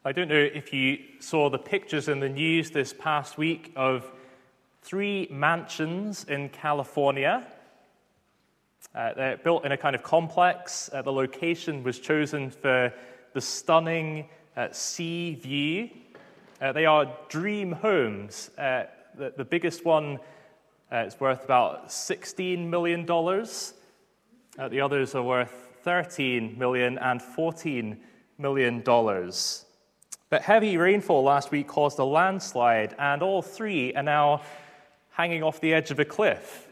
I don't know if you saw the pictures in the news this past week of 3 mansions in California. They're built in a kind of complex. The location was chosen for the stunning sea view. They are dream homes. The biggest one is worth about $16 million. The others are worth $13 million and $14 million. But heavy rainfall last week caused a landslide, and all 3 are now hanging off the edge of a cliff.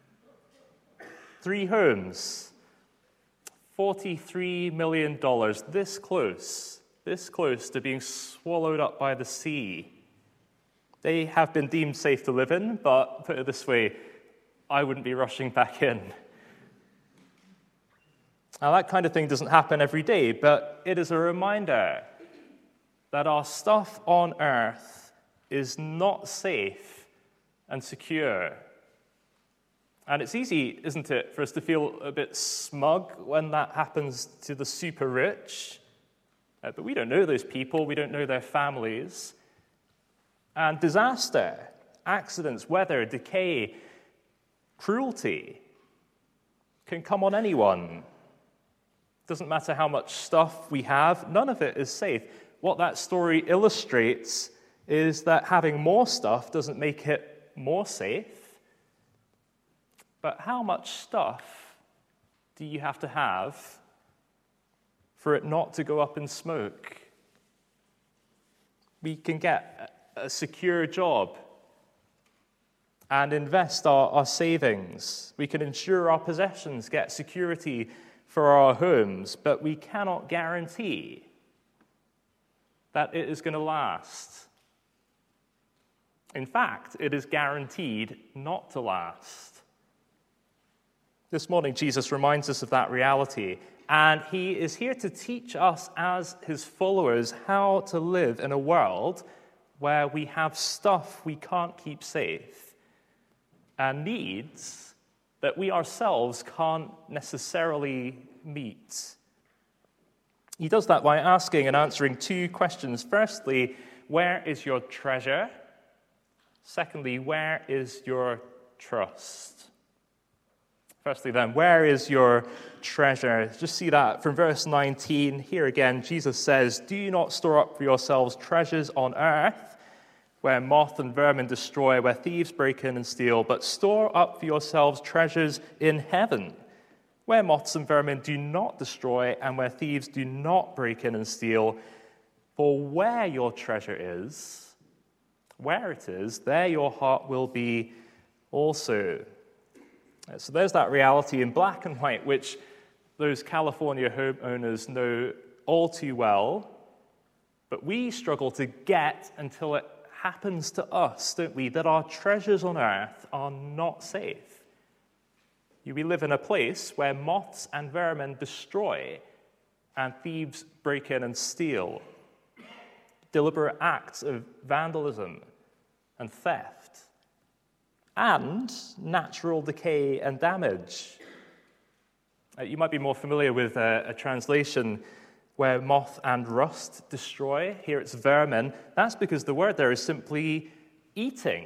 3 homes, $43 million, this close to being swallowed up by the sea. They have been deemed safe to live in, but put it this way, I wouldn't be rushing back in. Now, that kind of thing doesn't happen every day, but it is a reminder that our stuff on earth is not safe and secure. And it's easy, isn't it, for us to feel a bit smug when that happens to the super rich. But we don't know those people, we don't know their families. And disaster, accidents, weather, decay, cruelty can come on anyone. Doesn't matter how much stuff we have, none of it is safe. What that story illustrates is that having more stuff doesn't make it more safe. But how much stuff do you have to have for it not to go up in smoke? We can get a secure job and invest our savings. We can insure our possessions, get security for our homes, but we cannot guarantee that it is going to last. In fact, it is guaranteed not to last. This morning, Jesus reminds us of that reality, and he is here to teach us as his followers how to live in a world where we have stuff we can't keep safe and needs that we ourselves can't necessarily meet. He does that by asking and answering 2 questions. Firstly, where is your treasure? Secondly, where is your trust? Firstly then, where is your treasure? Just see that from verse 19. Here again, Jesus says, "Do not store up for yourselves treasures on earth, where moth and vermin destroy, where thieves break in and steal, but store up for yourselves treasures in heaven, where moths and vermin do not destroy, and where thieves do not break in and steal. For where your treasure is, where it is, there your heart will be also." So there's that reality in black and white, which those California homeowners know all too well, but we struggle to get until it happens to us, don't we, that our treasures on earth are not safe. We live in a place where moths and vermin destroy and thieves break in and steal. Deliberate acts of vandalism and theft, and natural decay and damage. You might be more familiar with a translation where moth and rust destroy. Here it's vermin. That's because the word there is simply eating.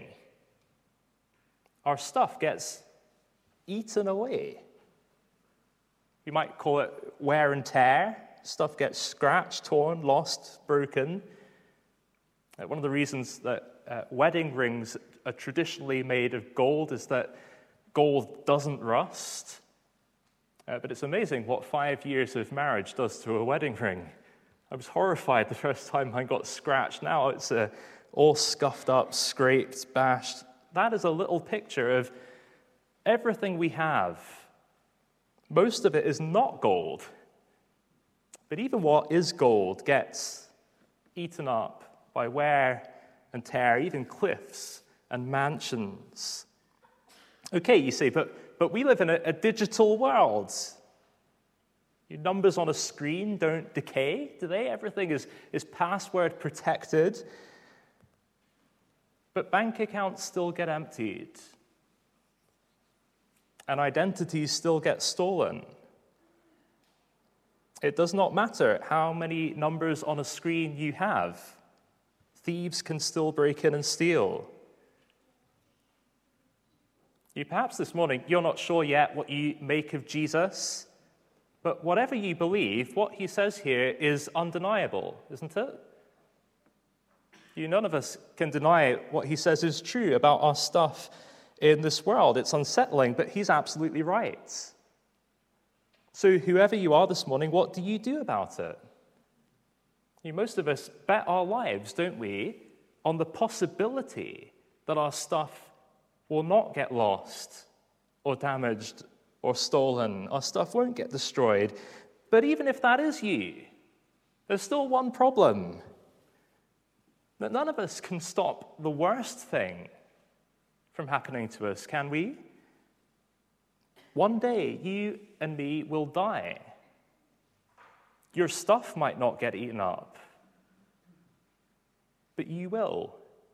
Our stuff gets eaten away. You might call it wear and tear. Stuff gets scratched, torn, lost, broken. One of the reasons that wedding rings are traditionally made of gold is that gold doesn't rust. But it's amazing what 5 years of marriage does to a wedding ring. I was horrified the first time I got scratched. Now it's all scuffed up, scraped, bashed. That is a little picture of everything we have. Most of it is not gold. But even what is gold gets eaten up by wear and tear, even cliffs and mansions. Okay, you say, but we live in a digital world. Your numbers on a screen don't decay, do they? Everything is password protected. But bank accounts still get emptied. And identities still get stolen. It does not matter how many numbers on a screen you have. Thieves can still break in and steal. Perhaps this morning, you're not sure yet what you make of Jesus, but whatever you believe, what he says here is undeniable, isn't it? None of us can deny what he says is true about our stuff in this world. It's unsettling, but he's absolutely right. So whoever you are this morning, what do you do about it? Most of us bet our lives, don't we, on the possibility that our stuff will not get lost or damaged or stolen. Our stuff won't get destroyed. But even if that is you, there's still one problem. That none of us can stop the worst thing from happening to us, can we? One day, you and me will die. Your stuff might not get eaten up, but you will.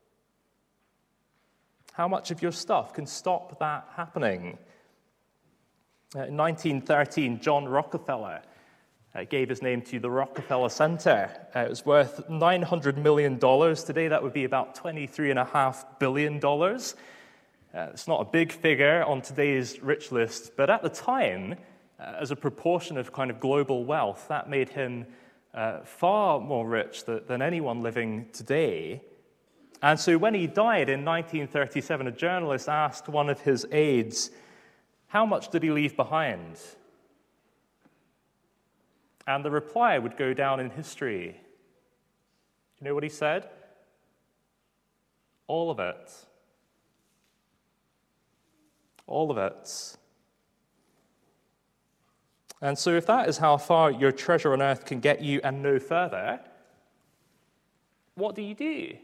How much of your stuff can stop that happening? In 1913, John Rockefeller gave his name to the Rockefeller Center. It was worth $900 million. Today, that would be about $23.5 billion. It's not a big figure on today's rich list, but at the time, as a proportion of kind of global wealth, that made him far more rich than anyone living today. And so when he died in 1937, a journalist asked one of his aides, how much did he leave behind? And the reply would go down in history. You know what he said? All of it. All of it. And so if that is how far your treasure on earth can get you and no further, what do?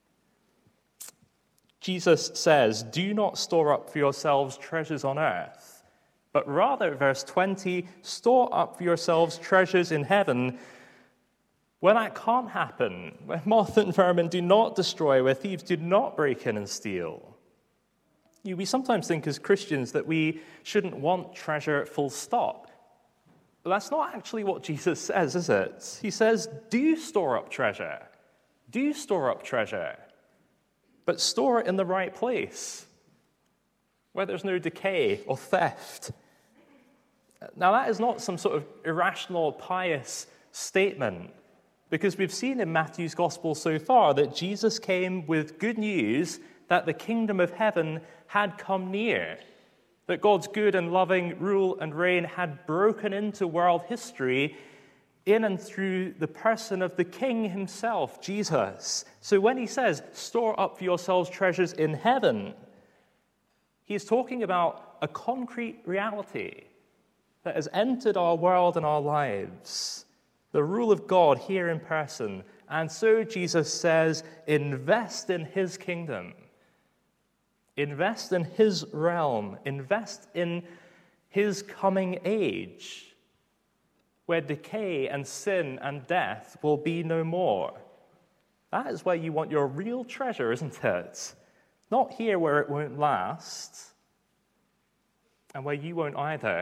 Jesus says, do not store up for yourselves treasures on earth, but rather, verse 20, store up for yourselves treasures in heaven, where that can't happen, where moth and vermin do not destroy, where thieves do not break in and steal. We sometimes think as Christians that we shouldn't want treasure full stop. But that's not actually what Jesus says, is it? He says, do store up treasure. Do store up treasure. But store it in the right place, where there's no decay or theft. Now, that is not some sort of irrational, pious statement, because we've seen in Matthew's gospel so far that Jesus came with good news that the kingdom of heaven had come near, that God's good and loving rule and reign had broken into world history in and through the person of the King himself, Jesus. So when he says, store up for yourselves treasures in heaven, he's talking about a concrete reality that has entered our world and our lives, the rule of God here in person. And so Jesus says, invest in his kingdom. Invest in his realm. Invest in his coming age, where decay and sin and death will be no more. That is where you want your real treasure, isn't it? Not here where it won't last, and where you won't either.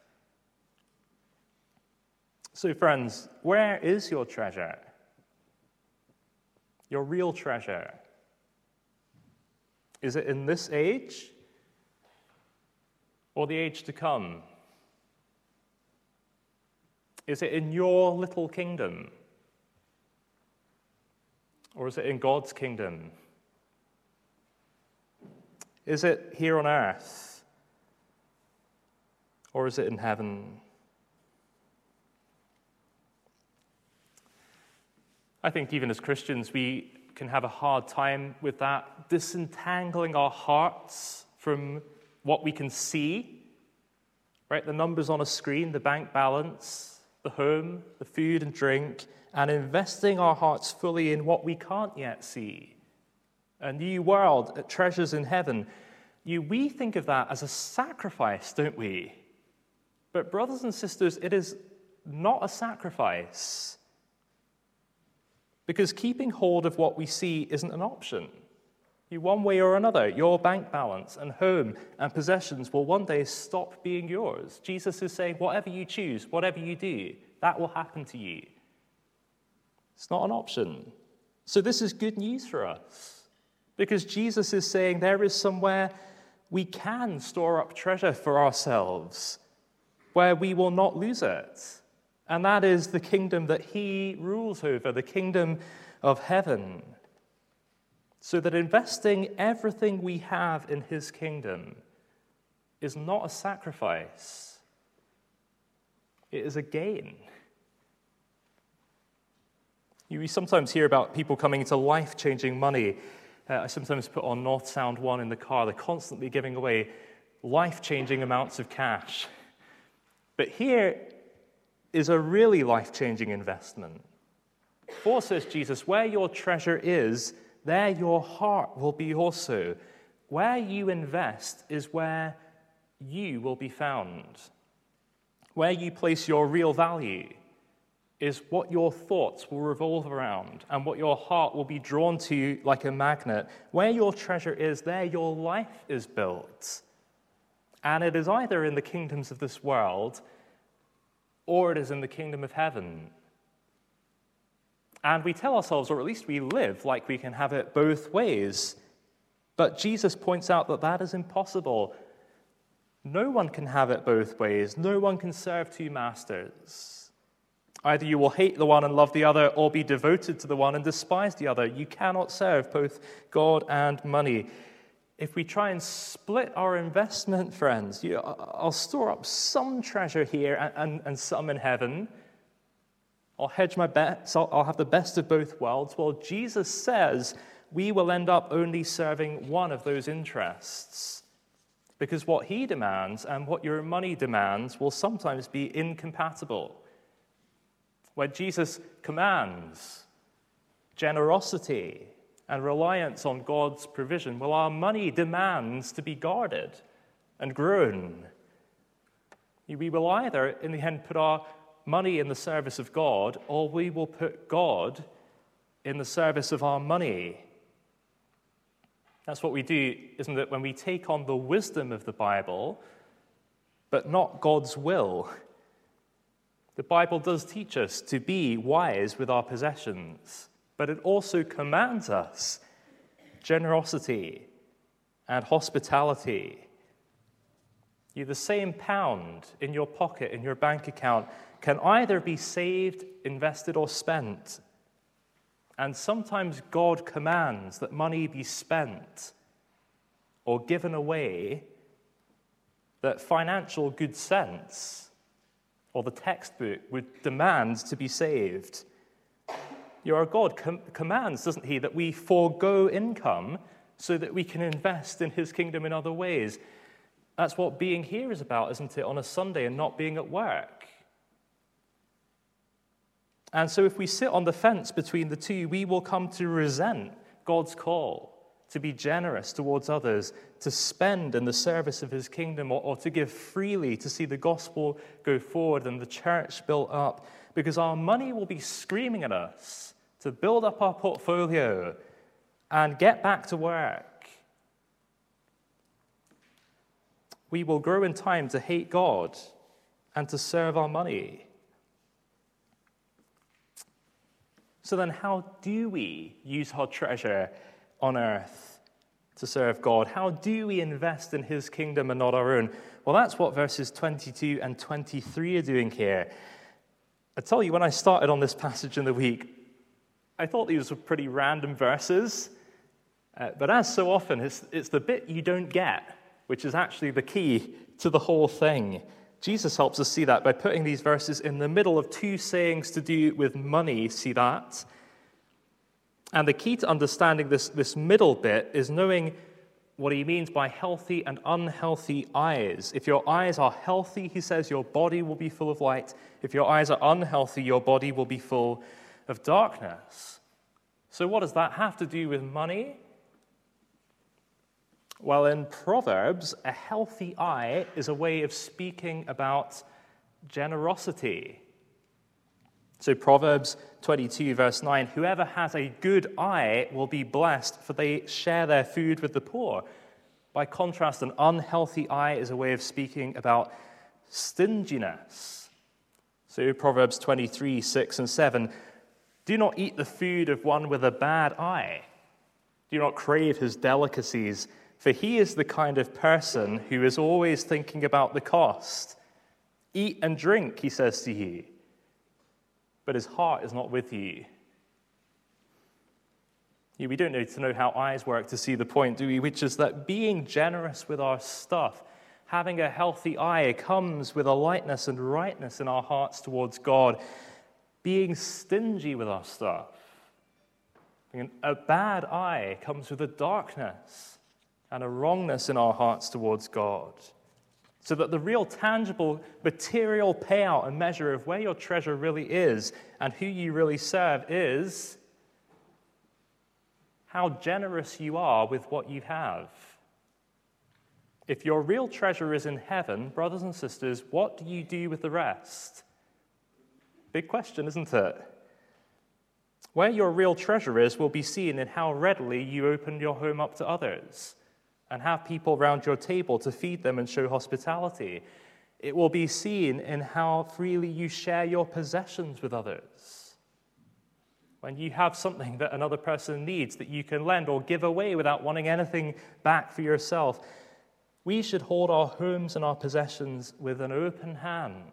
So, friends, where is your treasure? Your real treasure? Is it in this age or the age to come? Is it in your little kingdom? Or is it in God's kingdom? Is it here on earth? Or is it in heaven? I think even as Christians, we can have a hard time with that, disentangling our hearts from what we can see, right? The numbers on a screen, the bank balance, the home, the food and drink, and investing our hearts fully in what we can't yet see. A new world, treasures in heaven. We think of that as a sacrifice, don't we? But brothers and sisters, it is not a sacrifice. Because keeping hold of what we see isn't an option. One way or another, your bank balance and home and possessions will one day stop being yours. Jesus is saying, whatever you choose, whatever you do, that will happen to you. It's not an option. So this is good news for us, because Jesus is saying there is somewhere we can store up treasure for ourselves, where we will not lose it. And that is the kingdom that he rules over, the kingdom of heaven. So that investing everything we have in his kingdom is not a sacrifice. It is a gain. We sometimes hear about people coming into life-changing money. I sometimes put on North Sound 1 in the car. They're constantly giving away life-changing amounts of cash. But here is a really life-changing investment. For, says Jesus, where your treasure is, there your heart will be also. Where you invest is where you will be found. Where you place your real value is what your thoughts will revolve around and what your heart will be drawn to like a magnet. Where your treasure is, there your life is built. And it is either in the kingdoms of this world or it is in the kingdom of heaven. And we tell ourselves, or at least we live, like we can have it both ways. But Jesus points out that that is impossible. No one can have it both ways. No one can serve two masters. Either you will hate the one and love the other, or be devoted to the one and despise the other. You cannot serve both God and money. If we try and split our investment, friends, I'll store up some treasure here and some in heaven. I'll hedge my bets. I'll have the best of both worlds. Well, Jesus says we will end up only serving one of those interests, because what he demands and what your money demands will sometimes be incompatible. Where Jesus commands generosity and reliance on God's provision, well, our money demands to be guarded and grown. We will either, in the end, put our money in the service of God, or we will put God in the service of our money. That's what we do, isn't it, when we take on the wisdom of the Bible, but not God's will. The Bible does teach us to be wise with our possessions, but it also commands us generosity and hospitality. The same pound in your pocket, in your bank account, can either be saved, invested, or spent. And sometimes God commands that money be spent or given away, that financial good sense or the textbook would demand to be saved. Our God commands, doesn't he, that we forego income so that we can invest in his kingdom in other ways. That's what being here is about, isn't it, on a Sunday and not being at work. And so if we sit on the fence between the two, we will come to resent God's call to be generous towards others, to spend in the service of his kingdom, or to give freely to see the gospel go forward and the church built up, because our money will be screaming at us to build up our portfolio and get back to work. We will grow in time to hate God and to serve our money. So then, how do we use our treasure on earth to serve God? How do we invest in his kingdom and not our own? Well, that's what verses 22 and 23 are doing here. I tell you, when I started on this passage in the week, I thought these were pretty random verses. But as so often, it's the bit you don't get, which is actually the key to the whole thing. Jesus helps us see that by putting these verses in the middle of two sayings to do with money. See that? And the key to understanding this middle bit is knowing what he means by healthy and unhealthy eyes. If your eyes are healthy, he says, your body will be full of light. If your eyes are unhealthy, your body will be full of darkness. So what does that have to do with money? Well, in Proverbs, a healthy eye is a way of speaking about generosity. So Proverbs 22, verse 9, whoever has a good eye will be blessed, for they share their food with the poor. By contrast, an unhealthy eye is a way of speaking about stinginess. So Proverbs 23, 6 and 7, do not eat the food of one with a bad eye. Do not crave his delicacies, for he is the kind of person who is always thinking about the cost. Eat and drink, he says to you, but his heart is not with you. We don't need to know how eyes work to see the point, do we? Which is that being generous with our stuff, having a healthy eye, comes with a lightness and rightness in our hearts towards God. Being stingy with our stuff, a bad eye, comes with a darkness and a wrongness in our hearts towards God. So that the real tangible material payout and measure of where your treasure really is and who you really serve is how generous you are with what you have. If your real treasure is in heaven, brothers and sisters, what do you do with the rest? Big question, isn't it? Where your real treasure is will be seen in how readily you open your home up to others and have people round your table to feed them and show hospitality. It will be seen in how freely you share your possessions with others. When you have something that another person needs that you can lend or give away without wanting anything back for yourself, we should hold our homes and our possessions with an open hand,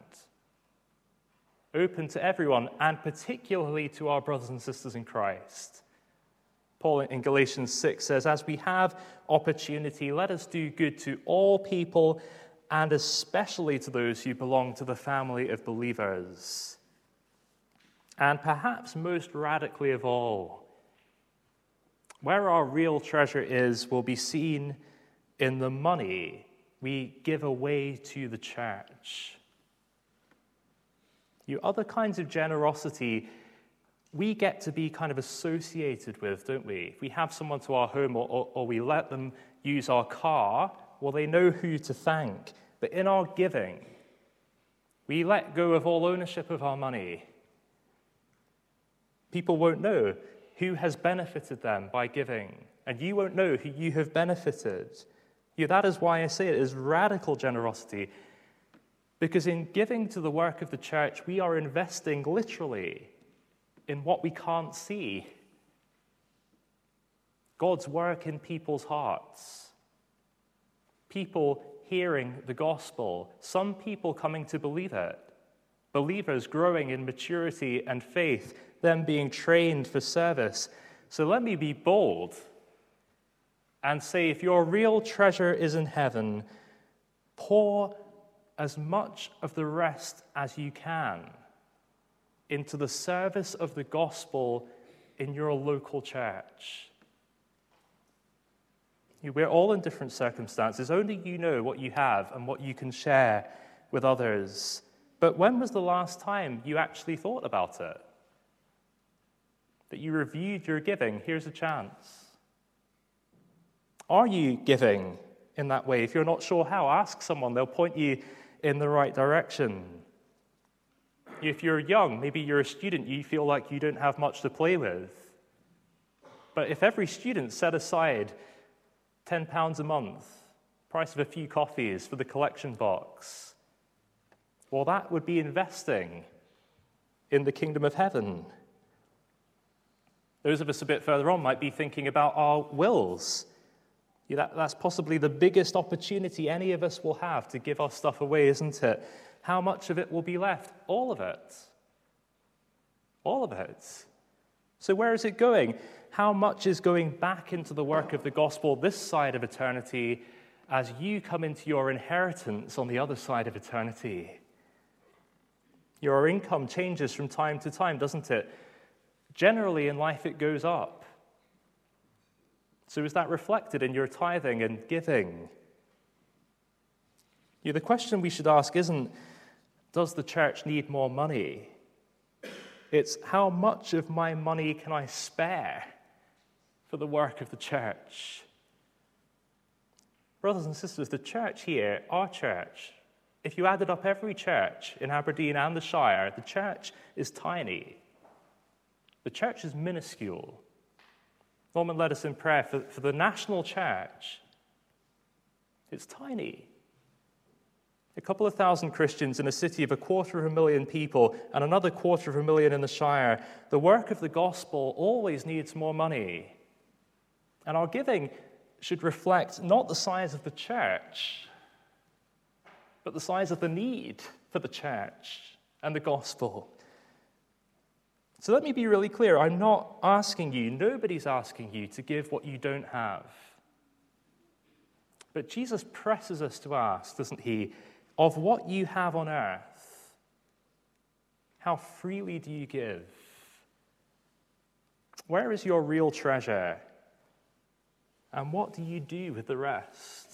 open to everyone, and particularly to our brothers and sisters in Christ. Paul in Galatians 6 says, as we have opportunity, let us do good to all people, and especially to those who belong to the family of believers. And perhaps most radically of all, where our real treasure is will be seen in the money we give away to the church. Other kinds of generosity we get to be kind of associated with, don't we? If we have someone to our home or we let them use our car, well, they know who to thank. But in our giving, we let go of all ownership of our money. People won't know who has benefited them by giving, and you won't know who you have benefited. That is why I say it is radical generosity, because in giving to the work of the church, we are investing literally in what we can't see. God's work in people's hearts. People hearing the gospel. Some people coming to believe it. Believers growing in maturity and faith. Them being trained for service. So let me be bold and say, if your real treasure is in heaven, pour as much of the rest as you can into the service of the gospel in your local church. We're all in different circumstances. Only you know what you have and what you can share with others. But when was the last time you actually thought about it? That you reviewed your giving? Here's a chance. Are you giving in that way? If you're not sure how, ask someone. They'll point you in the right direction. If you're young, maybe you're a student, you feel like you don't have much to play with. But if every student set aside £10 a month, price of a few coffees for the collection box, well, that would be investing in the kingdom of heaven. Those of us a bit further on might be thinking about our wills. That's possibly the biggest opportunity any of us will have to give our stuff away, isn't it? How much of it will be left? All of it. All of it. So where is it going? How much is going back into the work of the gospel this side of eternity as you come into your inheritance on the other side of eternity? Your income changes from time to time, doesn't it? Generally in life it goes up. So is that reflected in your tithing and giving? The question we should ask isn't, does the church need more money? It's, how much of my money can I spare for the work of the church? Brothers and sisters, the church here, our church, if you added up every church in Aberdeen and the Shire, the church is tiny. The church is minuscule. Norman led us in prayer for the national church. It's tiny. A couple of thousand Christians in a city of 250,000 people and another 250,000 in the Shire. The work of the gospel always needs more money. And our giving should reflect not the size of the church, but the size of the need for the church and the gospel. So let me be really clear. I'm not asking you, nobody's asking you to give what you don't have. But Jesus presses us to ask, doesn't he, of what you have on earth, how freely do you give? Where is your real treasure? And what do you do with the rest?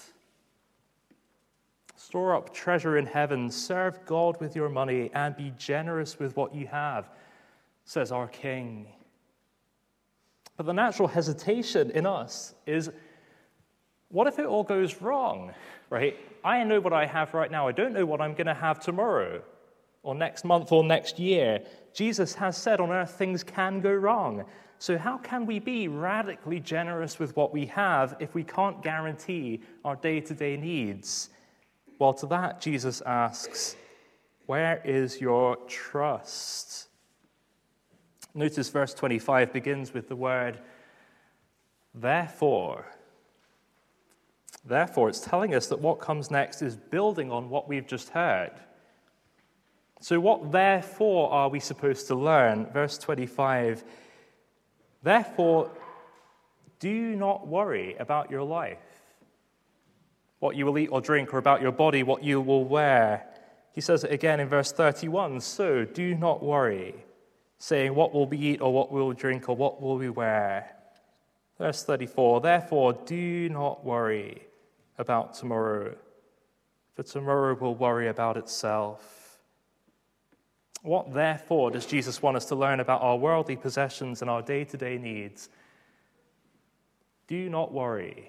Store up treasure in heaven, serve God with your money, and be generous with what you have, says our King. But the natural hesitation in us is, what if it all goes wrong, right? I know what I have right now. I don't know what I'm going to have tomorrow or next month or next year. Jesus has said on earth things can go wrong. So how can we be radically generous with what we have if we can't guarantee our day-to-day needs? Well, to that, Jesus asks, where is your trust? Notice verse 25 begins with the word, therefore. Therefore, it's telling us that what comes next is building on what we've just heard. So what therefore are we supposed to learn? Verse 25, therefore, do not worry about your life, what you will eat or drink, or about your body, what you will wear. He says it again in verse 31, so do not worry, saying what will we eat or what will we drink or what will we wear. Verse 34, therefore, do not worry about tomorrow, for tomorrow will worry about itself. What, therefore, does Jesus want us to learn about our worldly possessions and our day-to-day needs? Do not worry.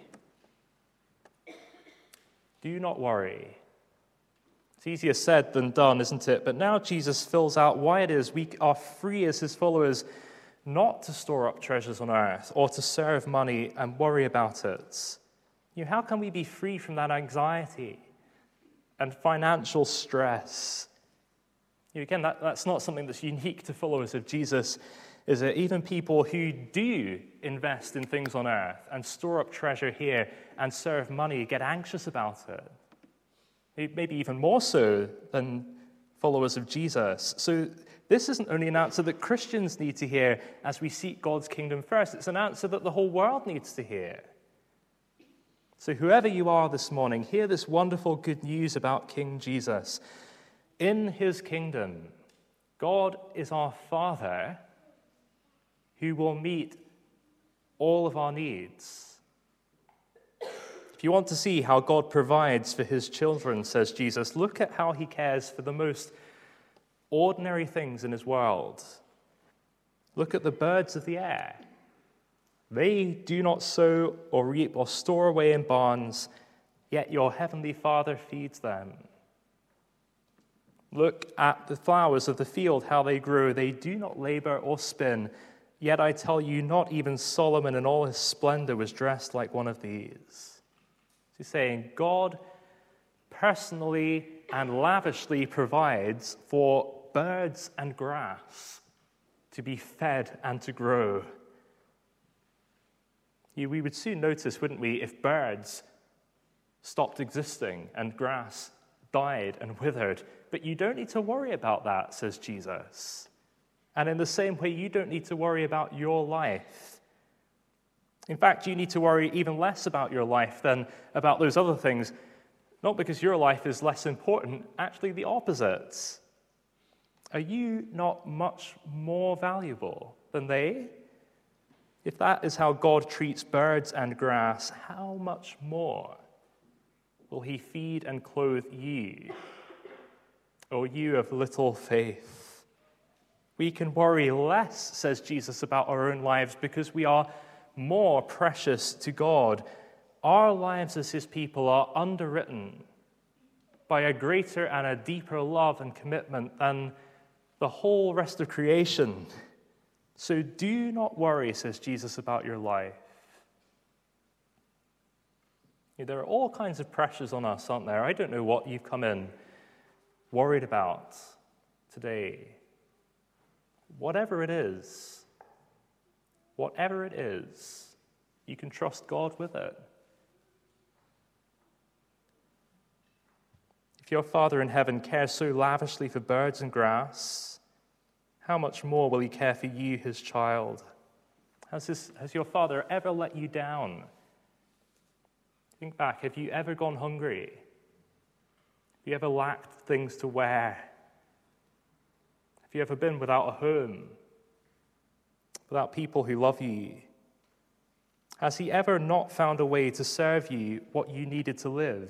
Do not worry. It's easier said than done, isn't it? But now Jesus fills out why it is we are free as his followers not to store up treasures on earth or to serve money and worry about it. How can we be free from that anxiety and financial stress? Again, that's not something that's unique to followers of Jesus, is it? Even people who do invest in things on earth and store up treasure here and serve money get anxious about it. Maybe even more so than followers of Jesus. So this isn't only an answer that Christians need to hear as we seek God's kingdom first. It's an answer that the whole world needs to hear. So whoever you are this morning, hear this wonderful good news about King Jesus. In his kingdom, God is our Father who will meet all of our needs. If you want to see how God provides for his children, says Jesus, look at how he cares for the most ordinary things in his world. Look at the birds of the air. They do not sow or reap or store away in barns, yet your heavenly Father feeds them. Look at the flowers of the field, how they grow. They do not labor or spin, yet I tell you, not even Solomon in all his splendor was dressed like one of these. He's saying God personally and lavishly provides for birds and grass to be fed and to grow. We would soon notice, wouldn't we, if birds stopped existing and grass died and withered. But you don't need to worry about that, says Jesus. And in the same way, you don't need to worry about your life. In fact, you need to worry even less about your life than about those other things, not because your life is less important, actually the opposite. Are you not much more valuable than they? If that is how God treats birds and grass, how much more will he feed and clothe you, O you of little faith? We can worry less, says Jesus, about our own lives because we are more precious to God. Our lives as his people are underwritten by a greater and a deeper love and commitment than the whole rest of creation. So do not worry, says Jesus, about your life. There are all kinds of pressures on us, aren't there? I don't know what you've come in worried about today. Whatever it is, you can trust God with it. If your Father in heaven cares so lavishly for birds and grass, how much more will he care for you, his child? Has your Father ever let you down? Think back, have you ever gone hungry? Have you ever lacked things to wear? Have you ever been without a home? Without people who love you? Has he ever not found a way to serve you what you needed to live?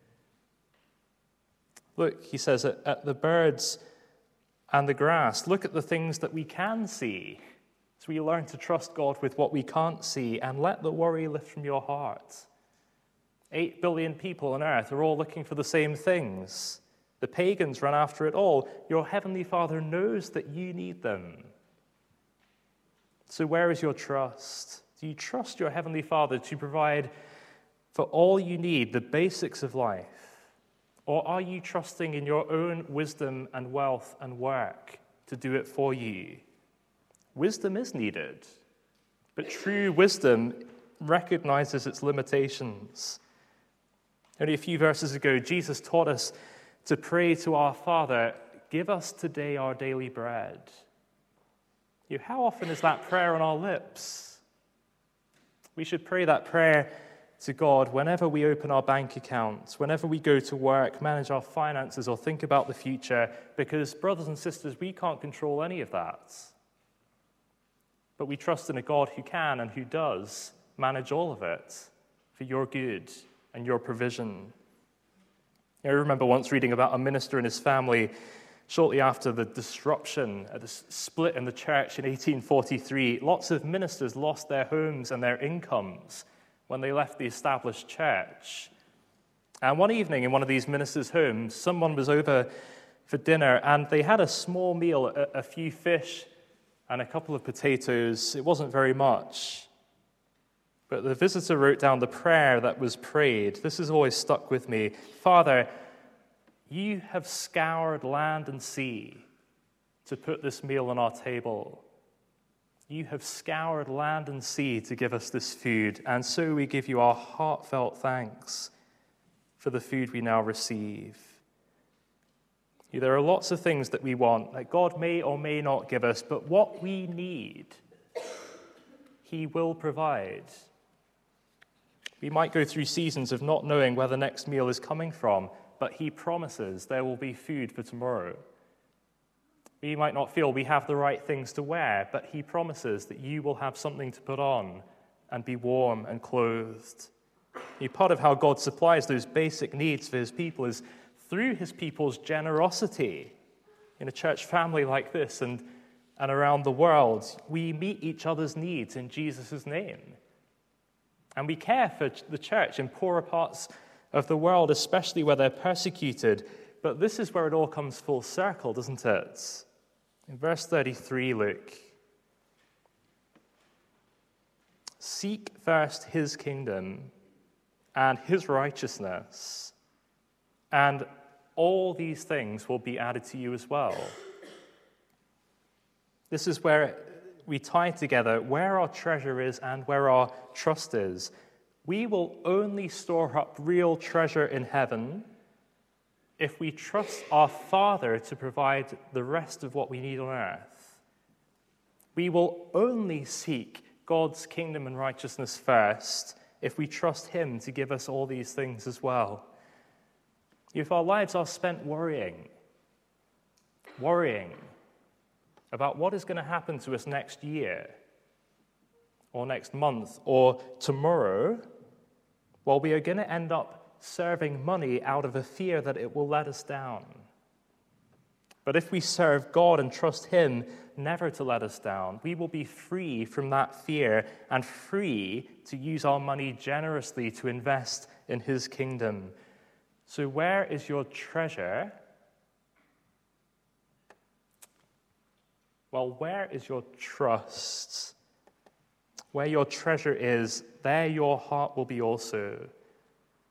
Look, he says, at the birds and the grass. Look at the things that we can see. So we learn to trust God with what we can't see, and let the worry lift from your heart. 8 billion people on earth are all looking for the same things. The pagans run after it all. Your heavenly Father knows that you need them. So where is your trust? Do you trust your heavenly Father to provide for all you need, the basics of life? Or are you trusting in your own wisdom and wealth and work to do it for you? Wisdom is needed, but true wisdom recognizes its limitations. Only a few verses ago, Jesus taught us to pray to our Father, "Give us today our daily bread." How often is that prayer on our lips? We should pray that prayer to God whenever we open our bank accounts, whenever we go to work, manage our finances, or think about the future, because, brothers and sisters, we can't control any of that. But we trust in a God who can and who does manage all of it for your good and your provision. I remember once reading about a minister and his family shortly after the disruption, the split in the church in 1843. Lots of ministers lost their homes and their incomes when they left the established church. And one evening in one of these ministers' homes, someone was over for dinner, and they had a small meal, a few fish and a couple of potatoes. It wasn't very much. But the visitor wrote down the prayer that was prayed. This has always stuck with me. "Father, you have scoured land and sea to put this meal on our table. You have scoured land and sea to give us this food, and so we give you our heartfelt thanks for the food we now receive." There are lots of things that we want that God may or may not give us, but what we need, he will provide. We might go through seasons of not knowing where the next meal is coming from, but he promises there will be food for tomorrow. We might not feel we have the right things to wear, but he promises that you will have something to put on and be warm and clothed. Part of how God supplies those basic needs for his people is through his people's generosity. In a church family like this and around the world, we meet each other's needs in Jesus' name. And we care for the church in poorer parts of the world, especially where they're persecuted. But this is where it all comes full circle, doesn't it? In verse 33, look. "Seek first his kingdom and his righteousness, and all these things will be added to you as well." This is where we tie together where our treasure is and where our trust is. We will only store up real treasure in heaven if we trust our Father to provide the rest of what we need on earth. We will only seek God's kingdom and righteousness first if we trust him to give us all these things as well. If our lives are spent worrying about what is going to happen to us next year or next month or tomorrow, well, we are going to end up serving money out of a fear that it will let us down. But if we serve God and trust him never to let us down, we will be free from that fear and free to use our money generously to invest in his kingdom. So where is your treasure? Well, where is your trust? Where your treasure is, there your heart will be also.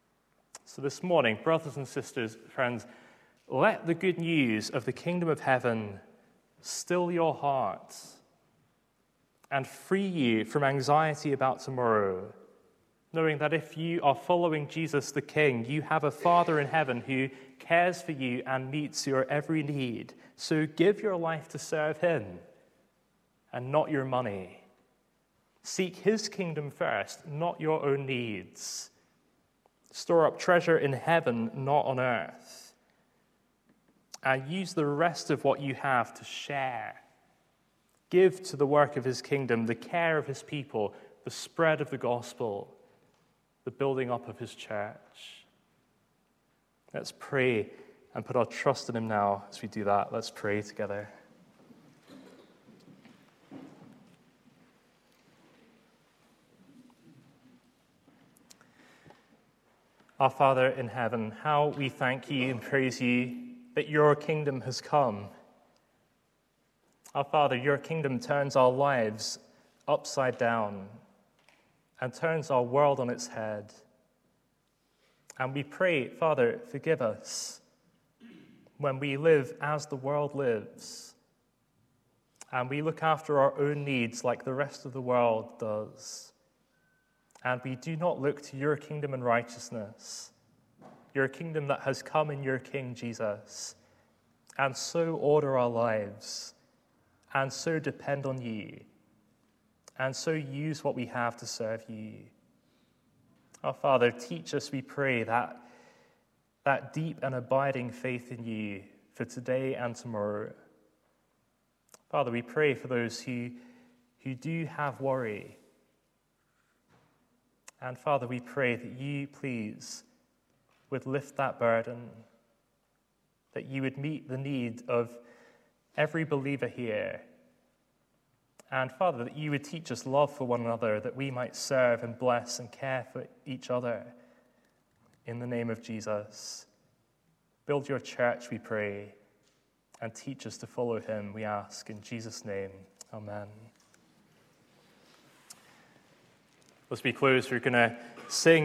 So this morning, brothers and sisters, friends, let the good news of the kingdom of heaven still your hearts and free you from anxiety about tomorrow, knowing that if you are following Jesus the King, you have a Father in heaven who cares for you and meets your every need. So give your life to serve him and not your money. Seek his kingdom first, not your own needs. Store up treasure in heaven, not on earth. And use the rest of what you have to share. Give to the work of his kingdom, the care of his people, the spread of the gospel, the building up of his church. Let's pray and put our trust in him now as we do that. Let's pray together. Our Father in heaven, how we thank you and praise you that your kingdom has come. Our Father, your kingdom turns our lives upside down and turns our world on its head. And we pray, Father, forgive us when we live as the world lives and we look after our own needs like the rest of the world does. And we do not look to your kingdom and righteousness, your kingdom that has come in your King Jesus, and so order our lives, and so depend on you, and so use what we have to serve you. Our Father, teach us, we pray, that deep and abiding faith in you for today and tomorrow. Father, we pray for those who do have worry. And Father, we pray that you, please, would lift that burden, that you would meet the need of every believer here. And Father, that you would teach us love for one another, that we might serve and bless and care for each other. In the name of Jesus, build your church, we pray, and teach us to follow him, we ask. In Jesus' name, amen. As we close, we're going to sing